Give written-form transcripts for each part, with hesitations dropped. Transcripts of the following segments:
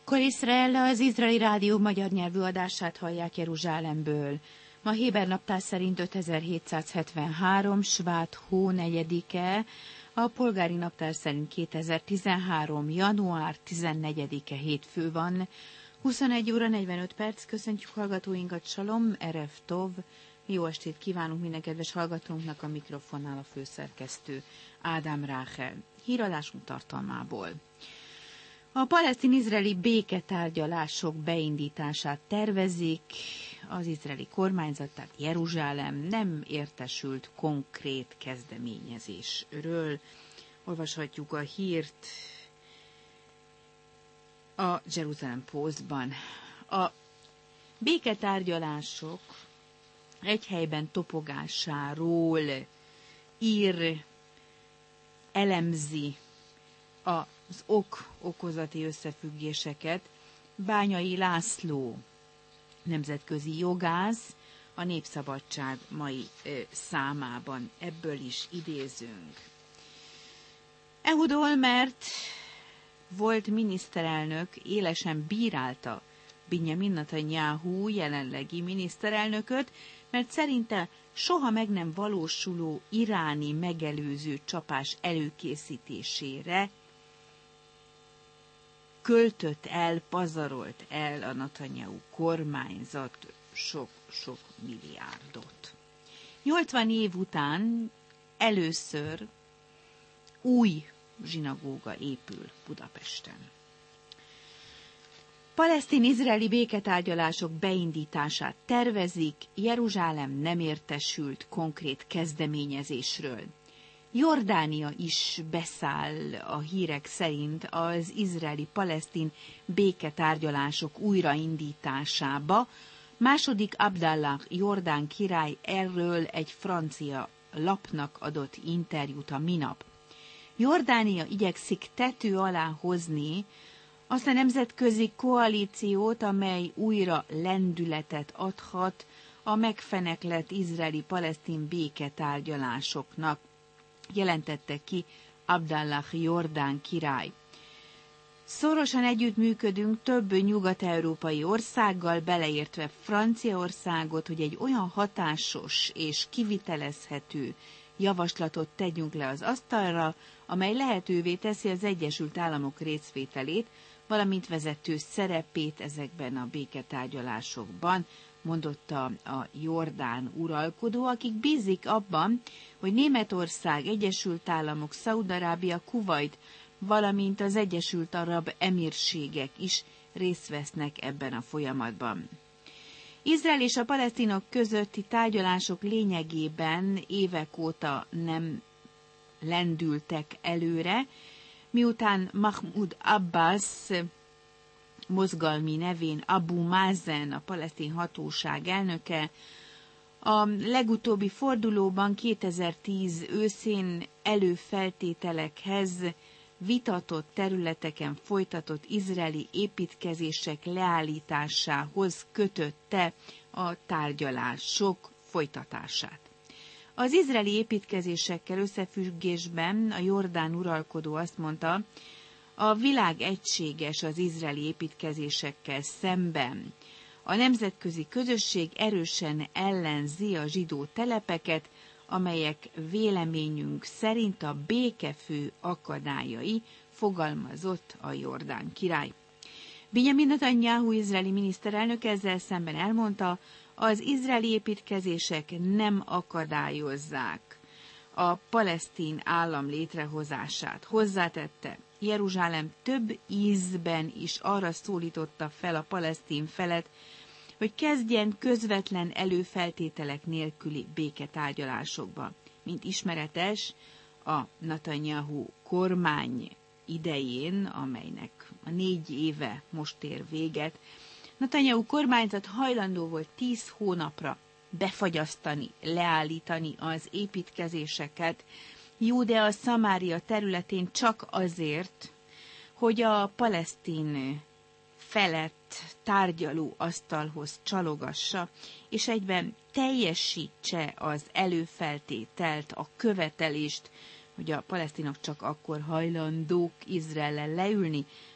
Kol Izrael, az izraeli rádió magyar nyelvű adását hallják Jeruzsálemből. Ma Héber naptár szerint 5773, Svát hó 4-e, a polgári naptár szerint 2013. január 14-e hétfő van. 21 óra 45 perc, köszöntjük hallgatóinkat, Salom, Erev Tov, jó estét kívánunk minden kedves hallgatónknak, a mikrofonnál a főszerkesztő Ádám Ráhel. Híradásunk tartalmából. A palesztin-izraeli béketárgyalások beindítását tervezik, az izraeli kormányzat, tehát Jeruzsálem nem értesült konkrét kezdeményezésről. Olvashatjuk a hírt a Jerusalem Postban. A béketárgyalások egy helyben topogásáról elemzi az okozati összefüggéseket Bányai László, nemzetközi jogász, a Népszabadság mai számában. Ebből is idézünk. Ehud Olmert volt miniszterelnök élesen bírálta Binyamin Netanyahu jelenlegi miniszterelnököt, mert szerinte soha meg nem valósuló iráni megelőző csapás előkészítésére költött el, pazarolt el a Netanyahu kormányzat sok-sok milliárdot. 80 év után először új zsinagóga épül Budapesten. Palesztin-izraeli béketárgyalások beindítását tervezik, Jeruzsálem nem értesült konkrét kezdeményezésről. Jordánia is beszáll a hírek szerint az izraeli-palesztin béketárgyalások újraindításába. Második Abdallah jordán király erről egy francia lapnak adott interjút a minap. Jordánia igyekszik tető alá hozni azt a nemzetközi koalíciót, amely újra lendületet adhat a megfeneklett izraeli-palesztin béketárgyalásoknak, jelentette ki Abdallah jordán király. Szorosan együttműködünk több nyugat-európai országgal, beleértve Franciaországot, hogy egy olyan hatásos és kivitelezhető javaslatot tegyünk le az asztalra, amely lehetővé teszi az Egyesült Államok részvételét, valamint vezető szerepét ezekben a béketárgyalásokban, mondotta a jordán uralkodó, akik bízik abban, hogy Németország, Egyesült Államok, Szaúd-Arábia, Kuvajt, valamint az Egyesült Arab Emírségek is részt vesznek ebben a folyamatban. Izrael és a palesztinok közötti tárgyalások lényegében évek óta nem lendültek előre, miután Mahmoud Abbas mozgalmi nevén Abu Mazen, a palesztin hatóság elnöke, a legutóbbi fordulóban 2010 őszén előfeltételekhez vitatott területeken folytatott izraeli építkezések leállításához kötötte a tárgyalások folytatását. Az izraeli építkezésekkel összefüggésben a jordán uralkodó azt mondta, a világ egységes az izraeli építkezésekkel szemben. A nemzetközi közösség erősen ellenzi a zsidó telepeket, amelyek véleményünk szerint a béke fő akadályai, fogalmazott a jordán király. Binyamin Netanyahu izraeli miniszterelnök ezzel szemben elmondta, az izraeli építkezések nem akadályozzák a palesztin állam létrehozását. Hozzátette, Jeruzsálem több ízben is arra szólította fel a palesztin felet, hogy kezdjen közvetlen előfeltételek nélküli béketárgyalásokba. Mint ismeretes, a Netanyahu kormány idején, amelynek a 4 éve most ér véget, Netanyahu kormányzat hajlandó volt 10 hónapra befagyasztani, leállítani az építkezéseket Júdea Szamária területén csak azért, hogy a palesztin felett tárgyaló asztalhoz csalogassa, és egyben teljesítse az előfeltételt, a követelést, hogy a palesztinok csak akkor hajlandók Izraellel leülni,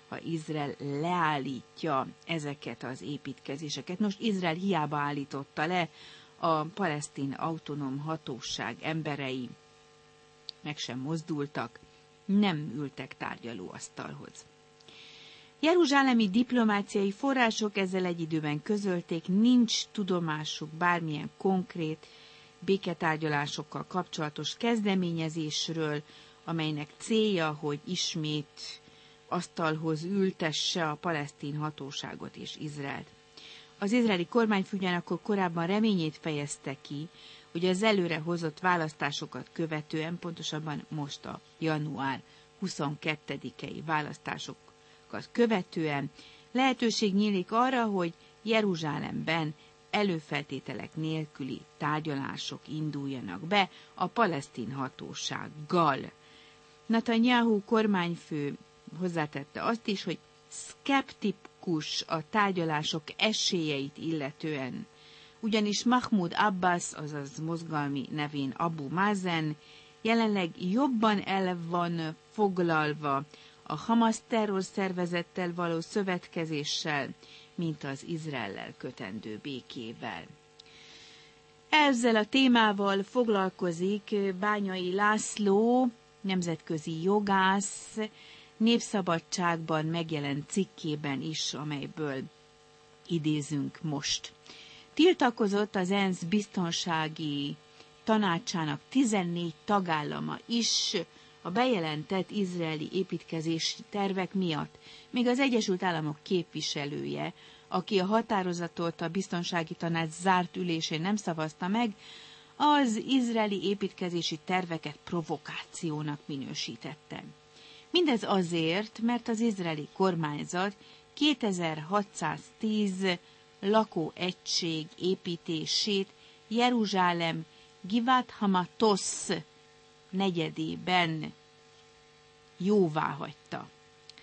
ha Izrael leállítja ezeket az építkezéseket. Most Izrael hiába állította le, a palesztin autonóm hatóság emberei meg sem mozdultak, nem ültek tárgyalóasztalhoz. Jeruzsálemi diplomáciai források ezzel egy időben közölték, nincs tudomásuk bármilyen konkrét béketárgyalásokkal kapcsolatos kezdeményezésről, amelynek célja, hogy ismét asztalhoz ültesse a palesztin hatóságot és Izraelt. Az izraeli kormányfő ugyanakkor korábban reményét fejezte ki, hogy az előre hozott választásokat követően, pontosabban most a január 22-i választásokat követően lehetőség nyílik arra, hogy Jeruzsálemben előfeltételek nélküli tárgyalások induljanak be a palesztin hatósággal. Netanyahu kormányfő hozzátette azt is, hogy szkeptikus a tárgyalások esélyeit illetően, ugyanis Mahmoud Abbas, azaz mozgalmi nevén Abu Mazen, jelenleg jobban el van foglalva a Hamas terrorszervezettel való szövetkezéssel, mint az Izraellel kötendő békével. Ezzel a témával foglalkozik Bányai László, nemzetközi jogász, Népszabadságban megjelent cikkében is, amelyből idézünk most. Tiltakozott az ENSZ biztonsági tanácsának 14 tagállama is a bejelentett izraeli építkezési tervek miatt. Még az Egyesült Államok képviselője, aki a határozatot a biztonsági tanács zárt ülésén nem szavazta meg, az izraeli építkezési terveket provokációnak minősítette. Mindez azért, mert az izraeli kormányzat 2610 lakóegység építését Jeruzsálem Givat Hamatos negyedében jóváhagyta.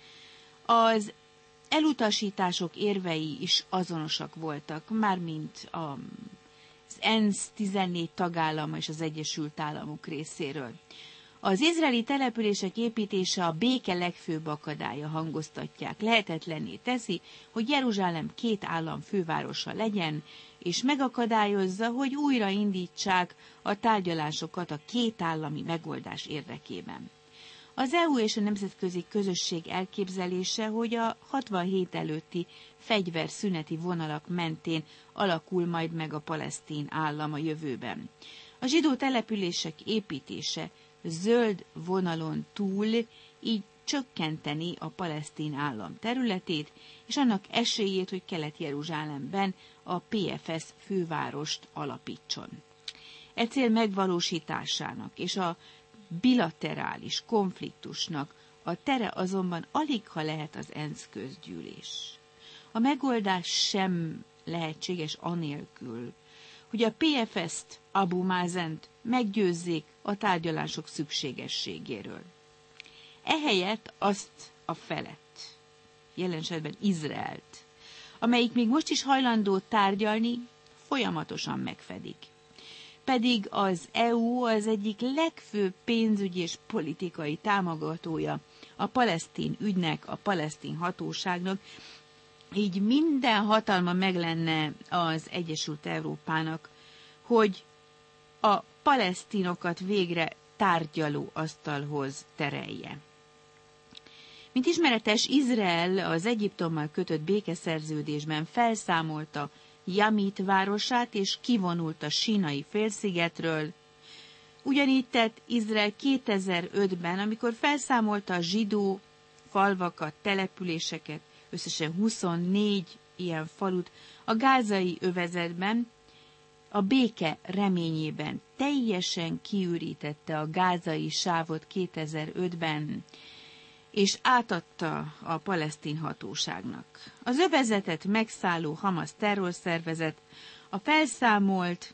Az elutasítások érvei is azonosak voltak, mármint az ENSZ 14 tagállama és az Egyesült Államok részéről. Az izraeli települések építése a béke legfőbb akadálya, hangoztatják. Lehetetlenné teszi, hogy Jeruzsálem 2 állam fővárosa legyen, és megakadályozza, hogy újraindítsák a tárgyalásokat a 2 állami megoldás érdekében. Az EU és a nemzetközi közösség elképzelése, hogy a 67 előtti fegyverszüneti vonalak mentén alakul majd meg a palesztin állam a jövőben. A zsidó települések építése zöld vonalon túl így csökkenteni a palesztin állam területét, és annak esélyét, hogy Kelet-Jeruzsálemben a PFS fővárost alapítson. E cél megvalósításának és a bilaterális konfliktusnak a tere azonban aligha lehet az ENSZ közgyűlés. A megoldás sem lehetséges anélkül, hogy a PFS-t, Abu Mazent meggyőzzék a tárgyalások szükségességéről. Ehelyett azt a felet, jelen esetben Izraelt, amelyik még most is hajlandó tárgyalni, folyamatosan megfedik. Pedig az EU az egyik legfőbb pénzügyi és politikai támogatója a palesztin ügynek, a palesztin hatóságnak, így minden hatalma meg lenne az Egyesült Európának, hogy a palesztinokat végre tárgyaló asztalhoz terelje. Mint ismeretes, Izrael az Egyiptommal kötött békeszerződésben felszámolta Jamit városát és kivonult a Sínai félszigetről. Ugyanígy tett Izrael 2005-ben, amikor felszámolta a zsidó falvakat, településeket, összesen 24 ilyen falut a gázai övezetben, a béke reményében teljesen kiürítette a gázai sávot 2005-ben, és átadta a palesztin hatóságnak. Az övezetet megszálló Hamas terrorszervezet a felszámolt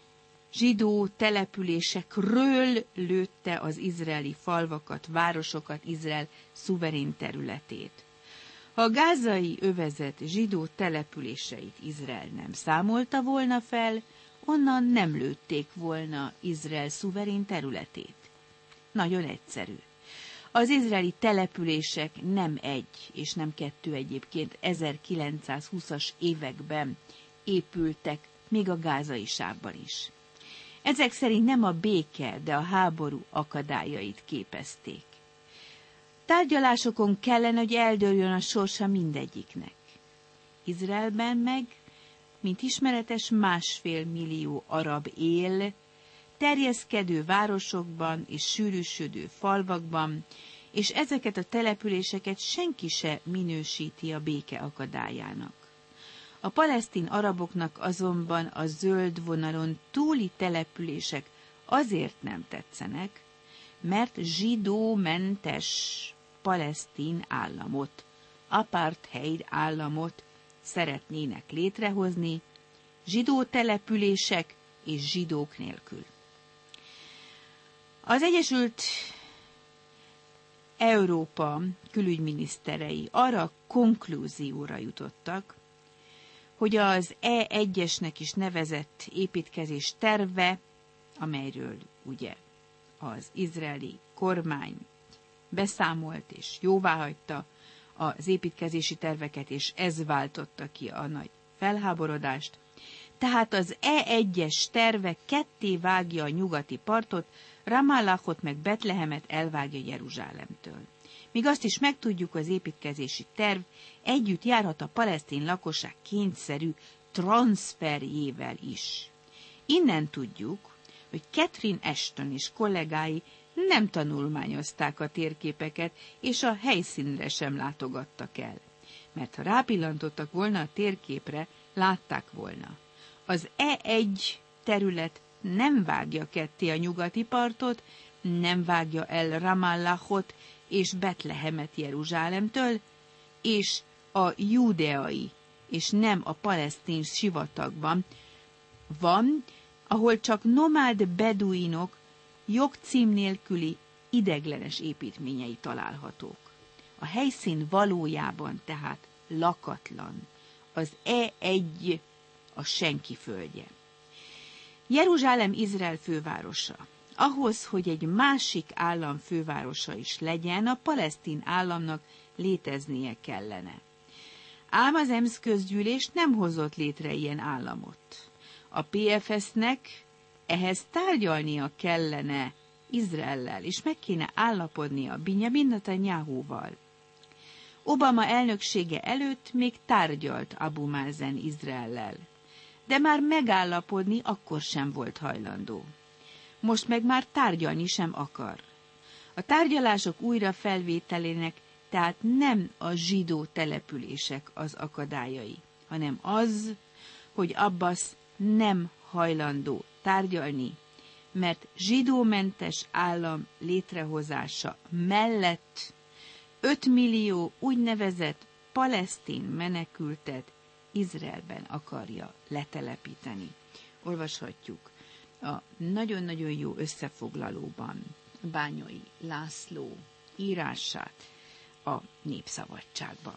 zsidó településekről lőtte az izraeli falvakat, városokat, Izrael szuverén területét. Ha a gázai övezet zsidó településeit Izrael nem számolta volna fel, onnan nem lőtték volna Izrael szuverén területét. Nagyon egyszerű. Az izraeli települések nem egy, és nem kettő egyébként 1920-as években épültek, még a gázai sávban is. Ezek szerint nem a béke, de a háború akadályait képezték. Tárgyalásokon kellene, hogy eldőljön a sorsa mindegyiknek. Izraelben meg, mint ismeretes, 1,5 millió arab él, terjeszkedő városokban és sűrűsödő falvakban, és ezeket a településeket senki se minősíti a béke akadályának. A palesztin araboknak azonban a zöld vonalon túli települések azért nem tetszenek, mert zsidómentes palesztin államot, apartheid államot szeretnének létrehozni, zsidó települések és zsidók nélkül. Az Egyesült Európa külügyminiszterei arra konklúzióra jutottak, hogy az E1-esnek is nevezett építkezés terve, amelyről ugye az izraeli kormány beszámolt és jóváhagyta az építkezési terveket, és ez váltotta ki a nagy felháborodást. Tehát az E1-es terve ketté vágja a nyugati partot, Ramallahot meg Betlehemet elvágja Jeruzsálemtől. Míg azt is megtudjuk, az építkezési terv együtt járhat a palesztin lakosság kényszerű transferjével is. Innen tudjuk, hogy Catherine Ashton és kollégái nem tanulmányozták a térképeket, és a helyszínre sem látogattak el. Mert ha rápillantottak volna a térképre, látták volna. Az E1 terület nem vágja ketté a nyugati partot, nem vágja el Ramallahot és Betlehemet Jeruzsálemtől, és a júdeai, és nem a palesztin sivatagban van, ahol csak nomád beduinok jogcím nélküli ideglenes építményei találhatók. A helyszín valójában tehát lakatlan. Az E1 a senki földje. Jeruzsálem Izrael fővárosa. Ahhoz, hogy egy másik állam fővárosa is legyen, a palesztin államnak léteznie kellene. Ám az ENSZ közgyűlés nem hozott létre ilyen államot. A PFS-nek ehhez tárgyalnia kellene Izraellel, és meg kéne állapodnia Binyamin Netanyahuval. Obama elnöksége előtt még tárgyalt Abu Mazen Izraellel, de már megállapodni akkor sem volt hajlandó. Most meg már tárgyalni sem akar. A tárgyalások újra felvételének tehát nem a zsidó települések az akadályai, hanem az, hogy Abbas nem hajlandó tárgyalni, mert zsidómentes állam létrehozása mellett 5 millió úgynevezett palesztin menekültet Izraelben akarja letelepíteni. Olvashatjuk a nagyon-nagyon jó összefoglalóban Bányai László írását a Népszabadságban.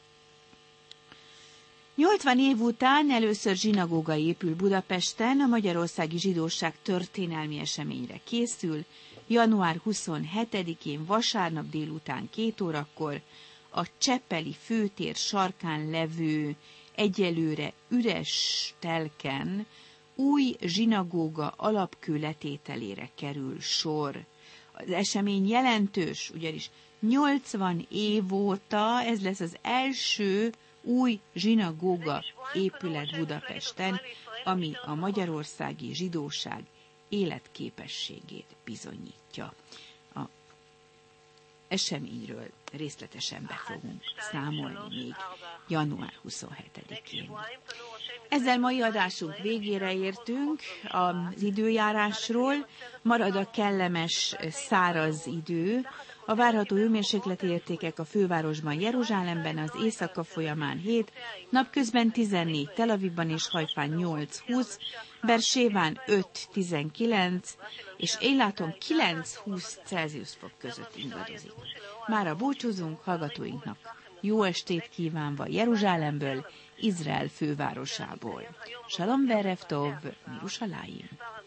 80 év után először zsinagóga épül Budapesten, a magyarországi zsidóság történelmi eseményre készül. Január 27-én vasárnap délután 2 órakor a Csepeli főtér sarkán levő, egyelőre üres telken új zsinagóga alapkő letételére kerül sor. Az esemény jelentős, ugyanis 80 év óta ez lesz az első új zsinagóga épület Budapesten, ami a magyarországi zsidóság életképességét bizonyítja. A eseményről részletesen be fogunk számolni még január 27-én. Ezzel mai adásunk végére értünk az időjárásról. Marad a kellemes, száraz idő. A várható hőmérsékleti értékek a fővárosban, Jeruzsálemben az éjszaka folyamán 7, napközben 14, Tel Avivban és Hajfán 8-20, Berséván 5-19, és Éláton 9-20 Celsius fok között ingadozik. Mára búcsúzunk hallgatóinknak, jó estét kívánva Jeruzsálemből, Izrael fővárosából. Shalom verev tov, Mirushalayim.